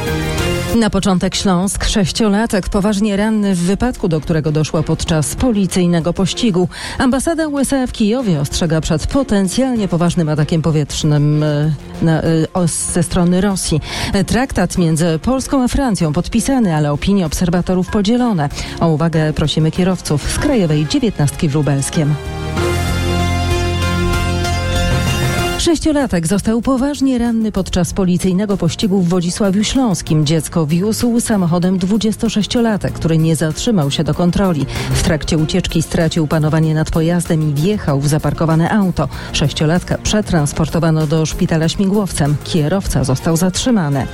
Na początek Śląsk. 6-latek poważnie ranny w wypadku, do którego doszło podczas policyjnego pościgu. Ambasada USA w Kijowie ostrzega przed potencjalnie poważnym atakiem powietrznym ze strony Rosji. Traktat między Polską a Francją podpisany, ale opinie obserwatorów podzielone. O uwagę prosimy kierowców z Krajowej 19 w Lubelskiem. 6-latek został poważnie ranny podczas policyjnego pościgu w Wodzisławiu Śląskim. Dziecko wiózł samochodem 26-latek, który nie zatrzymał się do kontroli. W trakcie ucieczki stracił panowanie nad pojazdem i wjechał w zaparkowane auto. 6-latka przetransportowano do szpitala śmigłowcem. Kierowca został zatrzymany.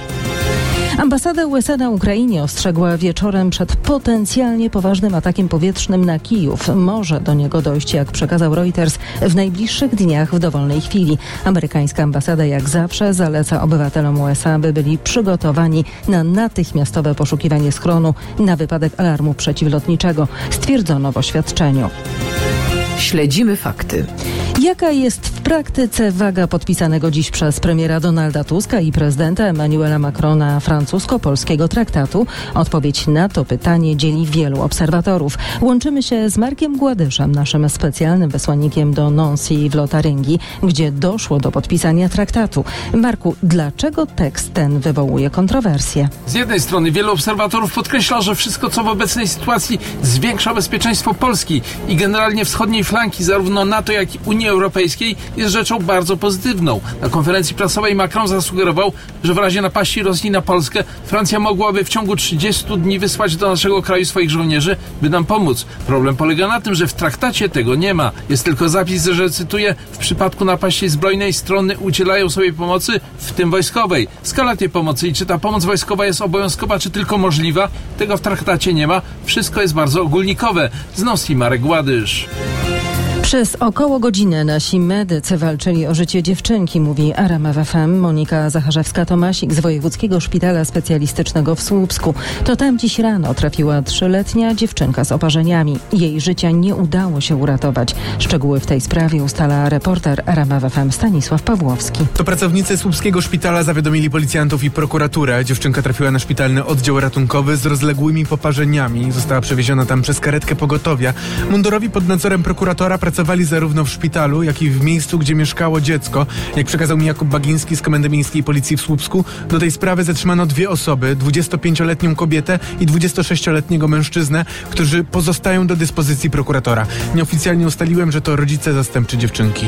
Ambasada USA na Ukrainie ostrzegła wieczorem przed potencjalnie poważnym atakiem powietrznym na Kijów. Może do niego dojść, jak przekazał Reuters, w najbliższych dniach w dowolnej chwili. Amerykańska ambasada jak zawsze zaleca obywatelom USA, by byli przygotowani na natychmiastowe poszukiwanie schronu na wypadek alarmu przeciwlotniczego, stwierdzono w oświadczeniu. Śledzimy fakty. Jaka jest w praktyce waga podpisanego dziś przez premiera Donalda Tuska i prezydenta Emmanuela Macrona francusko-polskiego traktatu? Odpowiedź na to pytanie dzieli wielu obserwatorów. Łączymy się z Markiem Gładyszem, naszym specjalnym wysłannikiem do Nancy w Lotaryngii, gdzie doszło do podpisania traktatu. Marku, dlaczego tekst ten wywołuje kontrowersje? Z jednej strony wielu obserwatorów podkreśla, że wszystko, co w obecnej sytuacji zwiększa bezpieczeństwo Polski i generalnie wschodniej flanki zarówno NATO, jak i Unii Europejskiej, jest rzeczą bardzo pozytywną. Na konferencji prasowej Macron zasugerował, że w razie napaści Rosji na Polskę Francja mogłaby w ciągu 30 dni wysłać do naszego kraju swoich żołnierzy, by nam pomóc. Problem polega na tym, że w traktacie tego nie ma. Jest tylko zapis, że, cytuję, w przypadku napaści zbrojnej strony udzielają sobie pomocy, w tym wojskowej. Skala tej pomocy i czy ta pomoc wojskowa jest obowiązkowa, czy tylko możliwa, tego w traktacie nie ma. Wszystko jest bardzo ogólnikowe. Z Nosji Marek Gładysz. Przez około godzinę nasi medycy walczyli o życie dziewczynki, mówi RMF FM Monika Zacharzewska-Tomasik z Wojewódzkiego Szpitala Specjalistycznego w Słupsku. To tam dziś rano trafiła 3-letnia dziewczynka z oparzeniami. Jej życia nie udało się uratować. Szczegóły w tej sprawie ustala reporter RMF FM Stanisław Pawłowski. To pracownicy Słupskiego Szpitala zawiadomili policjantów i prokuraturę. Dziewczynka trafiła na szpitalny oddział ratunkowy z rozległymi poparzeniami. Została przewieziona tam przez karetkę pogotowia. Mundurowi pod nadzorem prokuratora pracowali zarówno w szpitalu, jak i w miejscu, gdzie mieszkało dziecko. Jak przekazał mi Jakub Bagiński z Komendy Miejskiej Policji w Słupsku, do tej sprawy zatrzymano 2 osoby, 25-letnią kobietę i 26-letniego mężczyznę, którzy pozostają do dyspozycji prokuratora. Nieoficjalnie ustaliłem, że to rodzice zastępczy dziewczynki.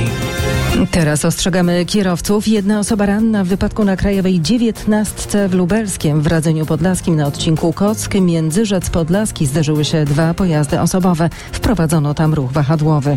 Teraz ostrzegamy kierowców. 1 osoba ranna w wypadku na Krajowej 19 w Lubelskiem. W Radzeniu Podlaskim na odcinku Kock-Międzyrzec Podlaski zderzyły się 2 pojazdy osobowe. Wprowadzono tam ruch wahadłowy.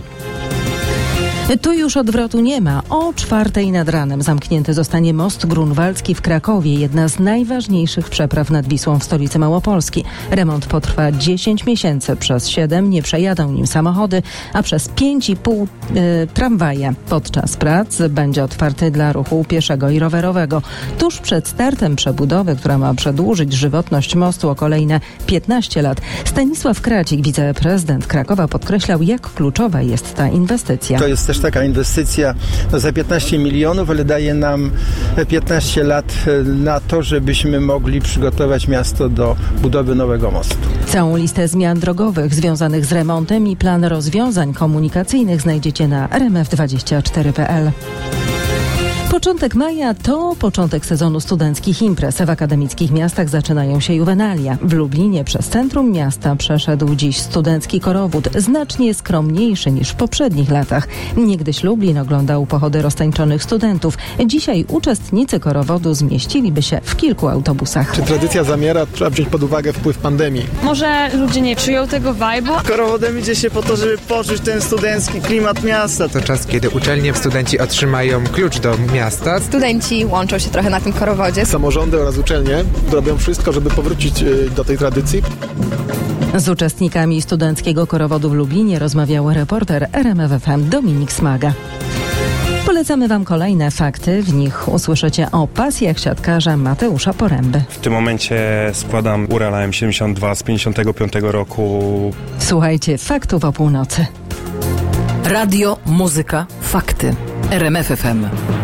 Tu już odwrotu nie ma. O 4:00 nad ranem zamknięty zostanie most grunwaldzki w Krakowie, jedna z najważniejszych przepraw nad Wisłą w stolicy Małopolski. Remont potrwa 10 miesięcy. Przez 7 nie przejadą nim samochody, a przez 5,5 tramwaje. Podczas prac będzie otwarty dla ruchu pieszego i rowerowego. Tuż przed startem przebudowy, która ma przedłużyć żywotność mostu o kolejne 15 lat, Stanisław Kracik, wiceprezydent Krakowa, podkreślał, jak kluczowa jest ta inwestycja. To jest też taka inwestycja za 15 milionów, ale daje nam 15 lat na to, żebyśmy mogli przygotować miasto do budowy nowego mostu. Całą listę zmian drogowych związanych z remontem i plan rozwiązań komunikacyjnych znajdziecie na rmf24.pl. Początek maja to początek sezonu studenckich imprez. W akademickich miastach zaczynają się juwenalia. W Lublinie przez centrum miasta przeszedł dziś studencki korowód, znacznie skromniejszy niż w poprzednich latach. Niegdyś Lublin oglądał pochody roztańczonych studentów. Dzisiaj uczestnicy korowodu zmieściliby się w kilku autobusach. Czy tradycja zamiera? Trzeba wziąć pod uwagę wpływ pandemii. Może ludzie nie czują tego vibe'u? Korowodem idzie się po to, żeby poczuć ten studencki klimat miasta. To czas, kiedy uczelnie, studenci otrzymają klucz do miasta. Studenci łączą się trochę na tym korowodzie. Samorządy oraz uczelnie robią wszystko, żeby powrócić do tej tradycji. Z uczestnikami studenckiego korowodu w Lublinie rozmawiał reporter RMF FM Dominik Smaga. Polecamy Wam kolejne fakty. W nich usłyszycie o pasjach siatkarza Mateusza Poręby. W tym momencie składam Urala M72 z 55 roku. Słuchajcie faktów o północy. Radio, muzyka, fakty. RMF FM.